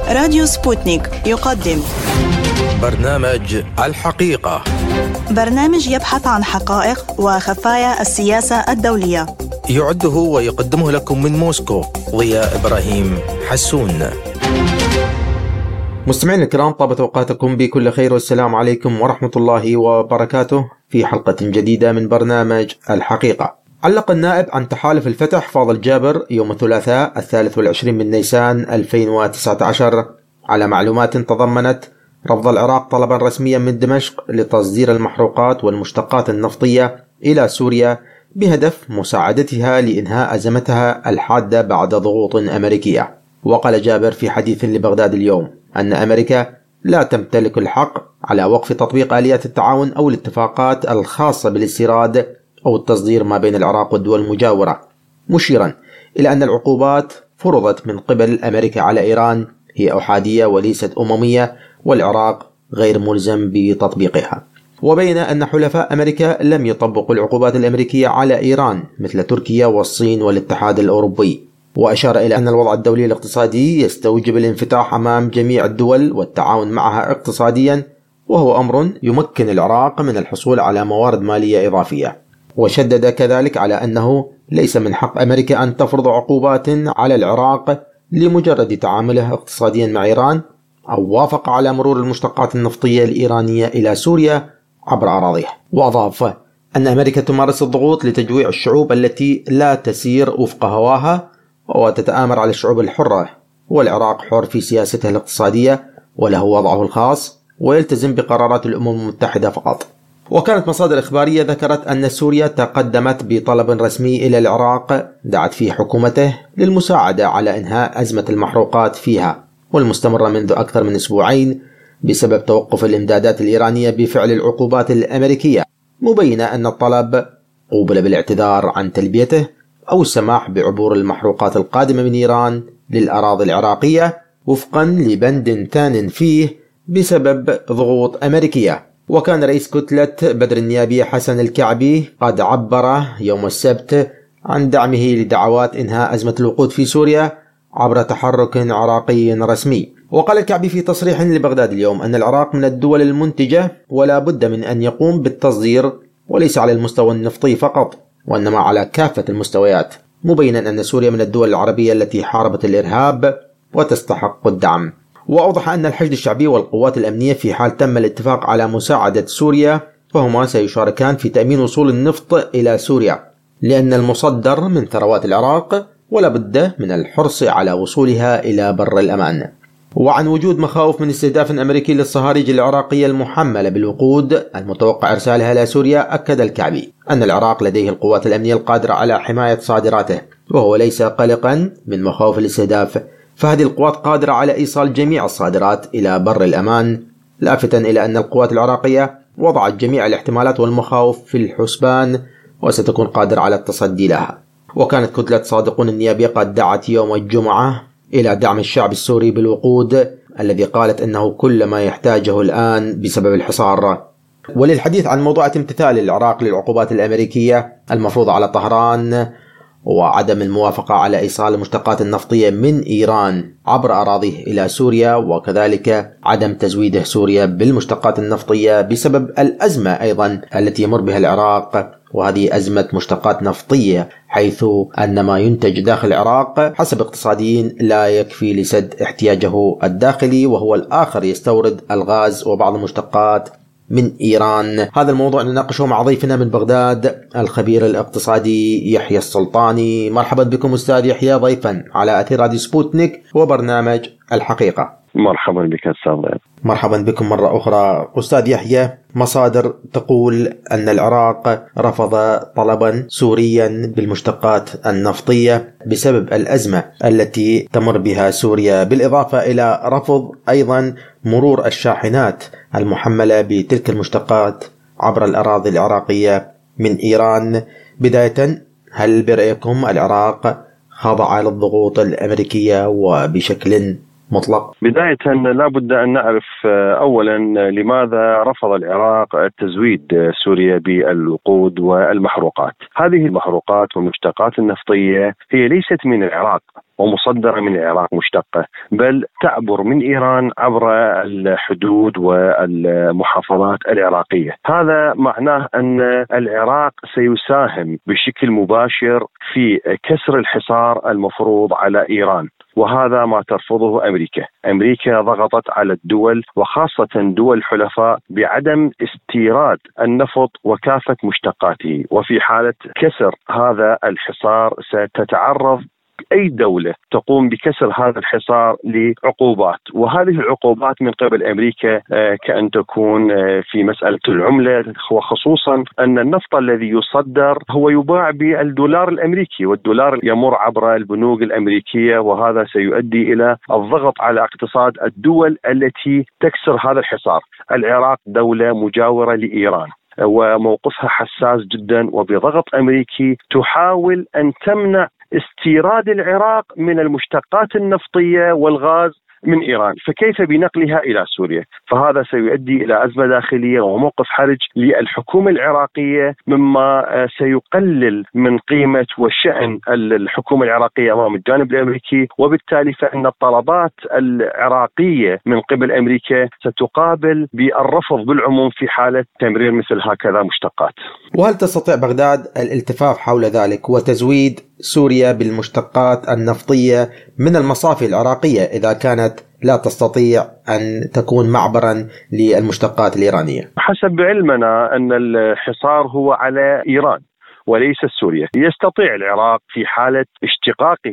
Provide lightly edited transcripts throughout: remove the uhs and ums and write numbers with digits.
راديو سبوتنيك يقدم برنامج الحقيقة، برنامج يبحث عن حقائق وخفايا السياسة الدولية. يعده ويقدمه لكم من موسكو ضياء إبراهيم حسون. مستمعين الكرام، طابت أوقاتكم بكل خير والسلام عليكم ورحمة الله وبركاته في حلقة جديدة من برنامج الحقيقة. علق النائب عن تحالف الفتح فاضل جابر يوم الثلاثاء 23 من نيسان 2019 على معلومات تضمنت رفض العراق طلبا رسميا من دمشق لتصدير المحروقات والمشتقات النفطية إلى سوريا بهدف مساعدتها لإنهاء أزمتها الحادة بعد ضغوط أمريكية. وقال جابر في حديث لبغداد اليوم أن أمريكا لا تمتلك الحق على وقف تطبيق آليات التعاون أو الاتفاقات الخاصة بالاستيراد أو التصدير ما بين العراق والدول المجاورة، مشيرا إلى أن العقوبات فرضت من قبل أمريكا على إيران هي أحادية وليست أممية، والعراق غير ملزم بتطبيقها. وبين أن حلفاء أمريكا لم يطبقوا العقوبات الأمريكية على إيران مثل تركيا والصين والاتحاد الأوروبي. وأشار إلى أن الوضع الدولي الاقتصادي يستوجب الانفتاح أمام جميع الدول والتعاون معها اقتصاديا، وهو أمر يمكن العراق من الحصول على موارد مالية إضافية. وشدد كذلك على أنه ليس من حق أمريكا أن تفرض عقوبات على العراق لمجرد تعامله اقتصاديا مع إيران أو وافق على مرور المشتقات النفطية الإيرانية إلى سوريا عبر أراضيها. وأضاف أن أمريكا تمارس الضغوط لتجويع الشعوب التي لا تسير وفق هواها وتتآمر على الشعوب الحرة، والعراق حر في سياسته الاقتصادية وله وضعه الخاص ويلتزم بقرارات الأمم المتحدة فقط. وكانت مصادر إخبارية ذكرت أن سوريا تقدمت بطلب رسمي إلى العراق دعت فيه حكومته للمساعدة على إنهاء أزمة المحروقات فيها والمستمرة منذ أكثر من أسبوعين بسبب توقف الإمدادات الإيرانية بفعل العقوبات الأمريكية، مبينة أن الطلب قوبل بالاعتذار عن تلبيته أو السماح بعبور المحروقات القادمة من إيران للأراضي العراقية وفقا لبند ثان فيه بسبب ضغوط أمريكية. وكان رئيس كتلة بدر النيابية حسن الكعبي قد عبر يوم السبت عن دعمه لدعوات إنهاء أزمة الوقود في سوريا عبر تحرك عراقي رسمي. وقال الكعبي في تصريح لبغداد اليوم أن العراق من الدول المنتجة ولا بد من أن يقوم بالتصدير وليس على المستوى النفطي فقط وإنما على كافة المستويات، مبينا أن سوريا من الدول العربية التي حاربت الإرهاب وتستحق الدعم. وأوضح أن الحشد الشعبي والقوات الأمنية في حال تم الاتفاق على مساعدة سوريا فهما سيشاركان في تأمين وصول النفط إلى سوريا، لأن المصدر من ثروات العراق ولا بد من الحرص على وصولها إلى بر الأمان. وعن وجود مخاوف من استهداف أمريكي للصهاريج العراقية المحملة بالوقود المتوقع إرسالها إلى سوريا، أكد الكعبي أن العراق لديه القوات الأمنية القادرة على حماية صادراته وهو ليس قلقا من مخاوف الاستهداف، فهذه القوات قادرة على إيصال جميع الصادرات إلى بر الأمان، لافتا إلى أن القوات العراقية وضعت جميع الاحتمالات والمخاوف في الحسبان وستكون قادرة على التصدي لها. وكانت كتلة صادقون النيابية قد دعت يوم الجمعة إلى دعم الشعب السوري بالوقود الذي قالت أنه كل ما يحتاجه الآن بسبب الحصار. وللحديث عن موضوع امتثال العراق للعقوبات الأمريكية المفروضة على طهران وعدم الموافقة على إيصال المشتقات النفطية من إيران عبر أراضيه إلى سوريا، وكذلك عدم تزويده سوريا بالمشتقات النفطية بسبب الأزمة أيضا التي يمر بها العراق، وهذه أزمة مشتقات نفطية حيث أن ما ينتج داخل العراق حسب اقتصاديين لا يكفي لسد احتياجه الداخلي، وهو الآخر يستورد الغاز وبعض المشتقات من إيران. هذا الموضوع نناقشه مع ضيفنا من بغداد الخبير الاقتصادي يحيى السلطاني. مرحبا بكم أستاذ يحيى ضيفا على أثير راديو سبوتنيك وبرنامج الحقيقة. مرحبا بك أستاذ. مرحبا بكم مرة أخرى. أستاذ يحيى، مصادر تقول أن العراق رفض طلبا سوريا بالمشتقات النفطية بسبب الأزمة التي تمر بها سوريا، بالإضافة إلى رفض أيضا مرور الشاحنات المحملة بتلك المشتقات عبر الأراضي العراقية من إيران. بداية، هل برأيكم العراق خضع للضغوط الأمريكية وبشكل مطلق؟ بداية لا بد أن نعرف أولا لماذا رفض العراق التزويد سوريا بالوقود والمحروقات. هذه المحروقات والمشتقات النفطية هي ليست من العراق، ومصدرة من العراق مشتقة، بل تعبر من إيران عبر الحدود والمحافظات العراقية. هذا معناه أن العراق سيساهم بشكل مباشر في كسر الحصار المفروض على إيران، وهذا ما ترفضه أمريكا. أمريكا ضغطت على الدول وخاصة دول الحلفاء بعدم استيراد النفط وكافة مشتقاته، وفي حالة كسر هذا الحصار ستتعرض أي دولة تقوم بكسر هذا الحصار لعقوبات، وهذه العقوبات من قبل أمريكا كأن تكون في مسألة العملة، وخصوصا أن النفط الذي يصدر هو يباع بالدولار الأمريكي، والدولار يمر عبر البنوك الأمريكية، وهذا سيؤدي إلى الضغط على اقتصاد الدول التي تكسر هذا الحصار. العراق دولة مجاورة لإيران وموقفها حساس جدا، وبضغط أمريكي تحاول أن تمنع استيراد العراق من المشتقات النفطية والغاز من إيران، فكيف بنقلها إلى سوريا؟ فهذا سيؤدي إلى أزمة داخلية وموقف حرج للحكومة العراقية، مما سيقلل من قيمة وشأن الحكومة العراقية أمام الجانب الأمريكي، وبالتالي فإن الطلبات العراقية من قبل أمريكا ستقابل بالرفض بالعموم في حالة تمرير مثل هكذا مشتقات. وهل تستطيع بغداد الالتفاف حول ذلك وتزويد سوريا بالمشتقات النفطية من المصافي العراقية إذا كانت لا تستطيع أن تكون معبرا للمشتقات الإيرانية؟ حسب علمنا أن الحصار هو على إيران وليس سوريا. يستطيع العراق في حالة اشتقاقه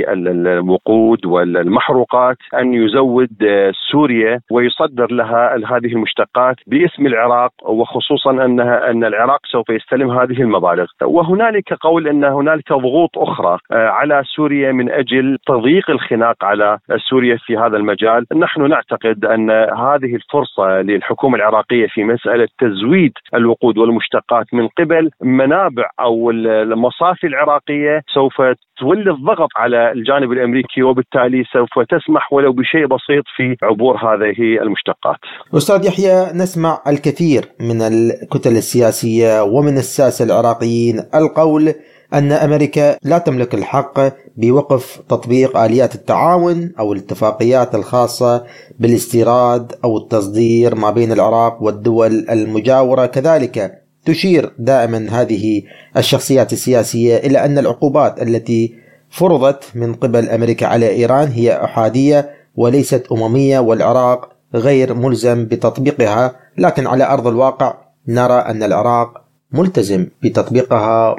للوقود والمحروقات أن يزود سوريا ويصدر لها هذه المشتقات باسم العراق، وخصوصا أن العراق سوف يستلم هذه المبالغ. وهنالك قول أن هنالك ضغوط أخرى على سوريا من أجل تضييق الخناق على سوريا في هذا المجال. نحن نعتقد أن هذه الفرصة للحكومة العراقية في مسألة تزويد الوقود والمشتقات من قبل منابع أو المصافي العراقية سوف تولي الضغط على الجانب الأمريكي، وبالتالي سوف تسمح ولو بشيء بسيط في عبور هذه المشتقات. أستاذ يحيى، نسمع الكثير من الكتل السياسية ومن الساسة العراقيين القول أن أمريكا لا تملك الحق بوقف تطبيق آليات التعاون أو الاتفاقيات الخاصة بالاستيراد أو التصدير ما بين العراق والدول المجاورة. كذلك تشير دائما هذه الشخصيات السياسية إلى أن العقوبات التي فرضت من قبل أمريكا على إيران هي أحادية وليست أممية، والعراق غير ملزم بتطبيقها، لكن على أرض الواقع نرى أن العراق ملتزم بتطبيقها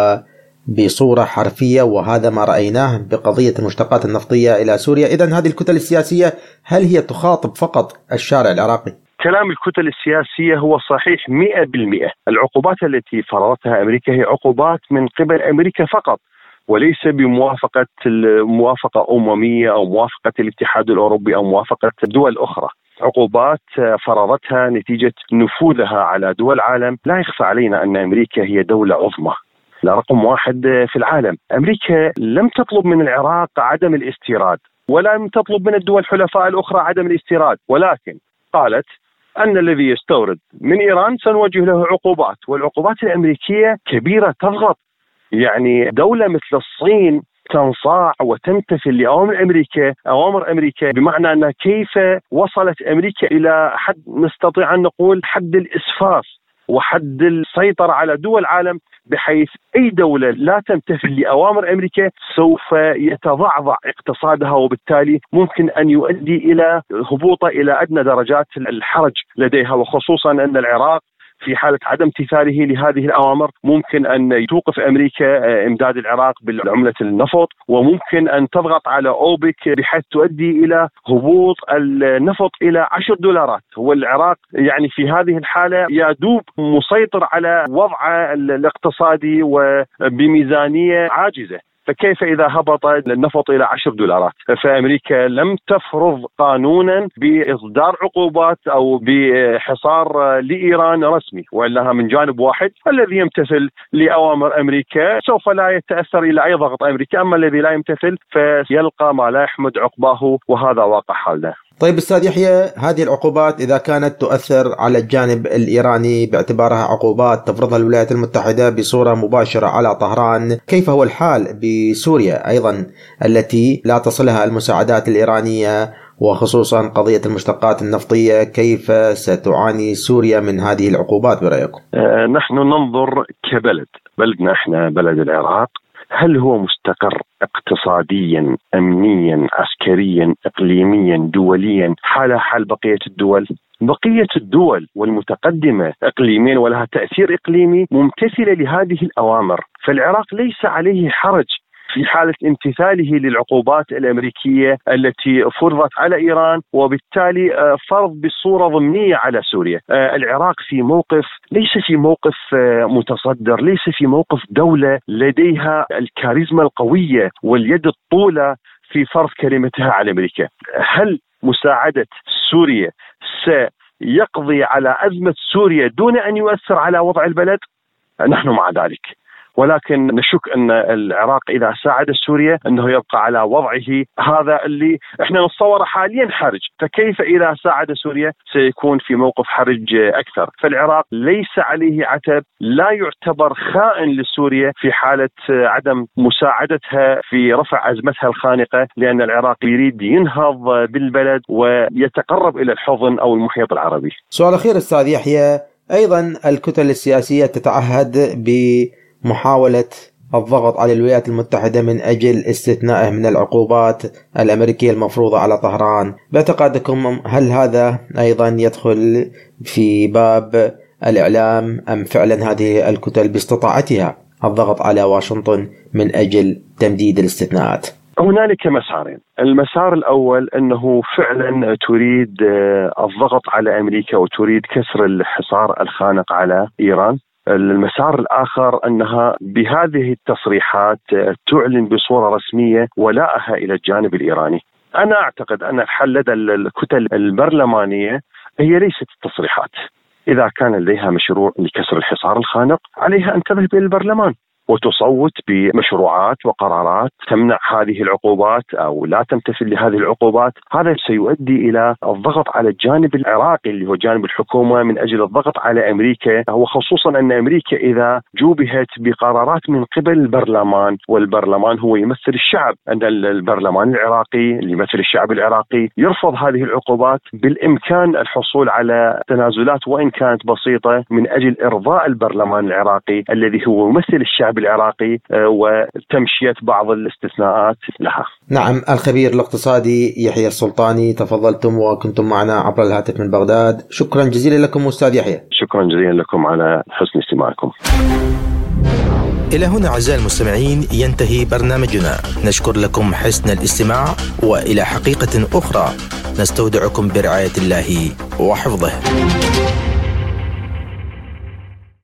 وبصورة حرفية، وهذا ما رأيناه بقضية المشتقات النفطية إلى سوريا. إذن هذه الكتل السياسية هل هي تخاطب فقط الشارع العراقي؟ كلام الكتل السياسية هو صحيح 100%. العقوبات التي فرضتها أمريكا هي عقوبات من قبل أمريكا فقط، وليس بموافقة أممية أو موافقة الاتحاد الأوروبي أو موافقة دول أخرى. عقوبات فرضتها نتيجة نفوذها على دول العالم. لا يخفى علينا أن أمريكا هي دولة عظمى، لا رقم واحد في العالم. أمريكا لم تطلب من العراق عدم الاستيراد، ولم تطلب من الدول الحلفاء الأخرى عدم الاستيراد، ولكن قالت أن الذي يستورد من إيران سنوجه له عقوبات، والعقوبات الأمريكية كبيرة تضغط. يعني دولة مثل الصين تنصاع وتمتثل لأوامر أمريكا، بمعنى أن كيف وصلت أمريكا إلى حد نستطيع أن نقول حد الإسفاف وحد السيطرة على دول العالم، بحيث أي دولة لا تمتثل لأوامر أمريكا سوف يتضعضع اقتصادها، وبالتالي ممكن أن يؤدي إلى هبوط إلى أدنى درجات الحرج لديها، وخصوصا أن العراق في حالة عدم امتثاله لهذه الأوامر ممكن أن توقف أمريكا إمداد العراق بالعملة النفط، وممكن أن تضغط على أوبك بحيث تؤدي إلى هبوط النفط إلى $10. هو العراق يعني في هذه الحالة يدوب مسيطر على وضعه الاقتصادي وبميزانية عاجزة، فكيف إذا هبط النفط إلى $10؟ فأمريكا لم تفرض قانونا بإصدار عقوبات أو بحصار لإيران رسمي، وإنها من جانب واحد الذي يمتثل لأوامر أمريكا سوف لا يتأثر إلى أي ضغط أمريكا، أما الذي لا يمتثل فيلقى ما لا يحمد عقباه، وهذا واقع حالنا. طيب أستاذ يحيى، هذه العقوبات إذا كانت تؤثر على الجانب الإيراني باعتبارها عقوبات تفرضها الولايات المتحدة بصورة مباشرة على طهران، كيف هو الحال بسوريا أيضا التي لا تصلها المساعدات الإيرانية، وخصوصا قضية المشتقات النفطية؟ كيف ستعاني سوريا من هذه العقوبات برأيكم؟ نحن ننظر كبلد، بلدنا احنا بلد العراق، هل هو مستقر اقتصاديا، أمنيا، عسكريا، إقليميا، دوليا حال بقية الدول؟ بقية الدول والمتقدمة إقليميا ولها تأثير إقليمي ممتثلة لهذه الأوامر، فالعراق ليس عليه حرج في حالة امتثاله للعقوبات الأمريكية التي فرضت على إيران، وبالتالي فرض بصورة ضمنية على سوريا. العراق في موقف، ليس في موقف متصدر، ليس في موقف دولة لديها الكاريزما القوية واليد الطولة في فرض كلمتها على أمريكا. هل مساعدة سوريا سيقضي على أزمة سوريا دون أن يؤثر على وضع البلد؟ نحن مع ذلك، ولكن نشك أن العراق إذا ساعد سوريا أنه يبقى على وضعه هذا اللي إحنا نتصور حاليا حرج، فكيف إذا ساعد سوريا سيكون في موقف حرج أكثر؟ فالعراق ليس عليه عتب، لا يعتبر خائن لسوريا في حالة عدم مساعدتها في رفع أزمتها الخانقة، لأن العراق يريد ينهض بالبلد ويتقرب إلى الحضن أو المحيط العربي. سؤال أخير أستاذ يحيى، أيضا الكتل السياسية تتعهد بمحاولة الضغط على الولايات المتحدة من أجل استثنائه من العقوبات الأمريكية المفروضة على طهران. باعتقادكم هل هذا أيضا يدخل في باب الإعلام، أم فعلا هذه الكتل باستطاعتها الضغط على واشنطن من أجل تمديد الاستثناءات؟ هنالك مسارين. المسار الأول أنه فعلا تريد الضغط على أمريكا وتريد كسر الحصار الخانق على إيران. المسار الآخر أنها بهذه التصريحات تعلن بصورة رسمية ولاءها إلى الجانب الإيراني. أنا أعتقد أن الحل لدى الكتل البرلمانية هي ليست التصريحات. إذا كان لديها مشروع لكسر الحصار الخانق عليها أن تذهب إلى البرلمان وتصوت بمشروعات وقرارات تمنع هذه العقوبات أو لا تمتثل لهذه العقوبات. هذا سيؤدي إلى الضغط على الجانب العراقي اللي هو جانب الحكومة من أجل الضغط على أمريكا، وخصوصا أن أمريكا إذا جوبهت بقرارات من قبل البرلمان، والبرلمان هو يمثل الشعب، أن البرلمان العراقي اللي يمثل الشعب العراقي يرفض هذه العقوبات، بالإمكان الحصول على تنازلات وإن كانت بسيطة من أجل إرضاء البرلمان العراقي الذي هو يمثل الشعب العراقي وتمشية بعض الاستثناءات لها. نعم، الخبير الاقتصادي يحيى السلطاني، تفضلتم وكنتم معنا عبر الهاتف من بغداد. شكرا جزيلا لكم أستاذ يحيى. شكرا جزيلا لكم على حسن استماعكم. إلى هنا أعزائي المستمعين ينتهي برنامجنا، نشكر لكم حسن الاستماع، وإلى حقيقة أخرى نستودعكم برعاية الله وحفظه.